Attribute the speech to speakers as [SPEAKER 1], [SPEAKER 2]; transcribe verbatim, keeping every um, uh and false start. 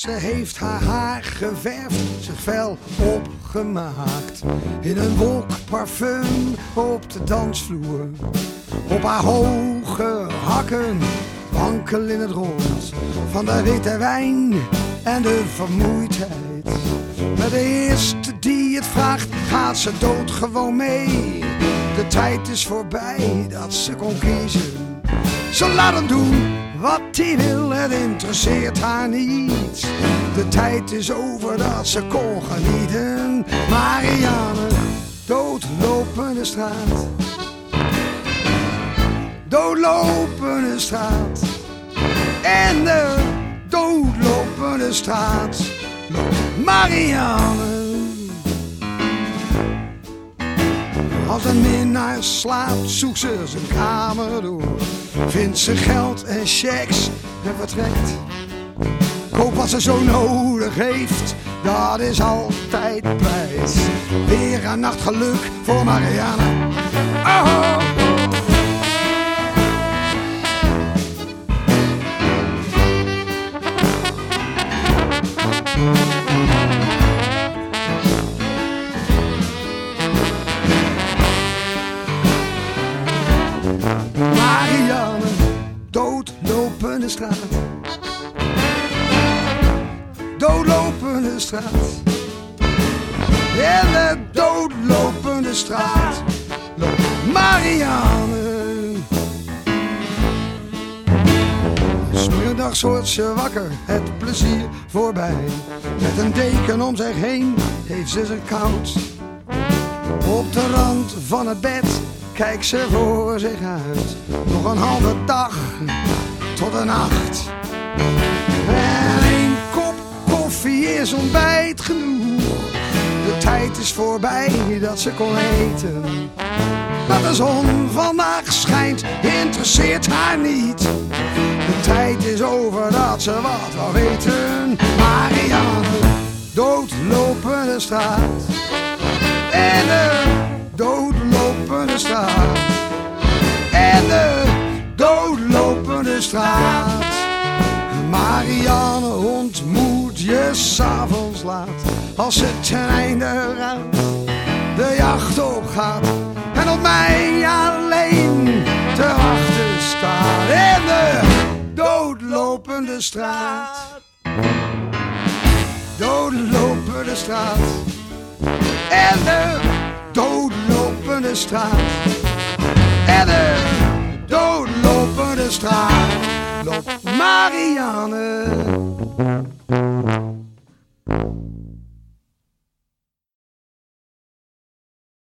[SPEAKER 1] Ze heeft haar haar geverfd, zich fel opgemaakt. In een wolk parfum op de dansvloer. Op haar hoge hakken, wankel in het rond. Van de witte wijn en de vermoeidheid. Maar de eerste die het vraagt, gaat ze dood gewoon mee. De tijd is voorbij dat ze kon kiezen. Ze laat hem doen wat hij wil, het interesseert haar niet. De tijd is over dat ze kon genieten. Marianne, doodlopende straat. Doodlopende straat. En de doodlopende straat loopt Marianne. Als een minnaar slaapt, zoekt ze zijn kamer door. Vindt ze geld en checks en vertrekt. Koop wat ze zo nodig heeft, dat is altijd prijs. Weer een nacht geluk voor Marianne. Oh. Marianne, doodlopende straat. Doodlopende straat. En de doodlopende straat loopt Marianne. 'S middags wordt ze wakker, het plezier voorbij. Met een deken om zich heen heeft ze zich koud. Op de rand van het bed kijkt ze voor zich uit. Nog een halve dag tot de nacht. En een kop koffie is ontbijt genoeg. De tijd is voorbij dat ze kon eten. Dat de zon vandaag schijnt, interesseert haar niet. De tijd is over dat ze wat wil weten. Marianne, doodlopende straat. En de doodlopende straat. En de doodlopende straat. Marianne ontmoet je 's avonds laat. Als het ten einde raadt, de jacht opgaat. En op mij alleen te wachten staat. In de doodlopende straat. Doodlopende straat. En de doodlopende straat. En de doodlopende straat loopt Marianne.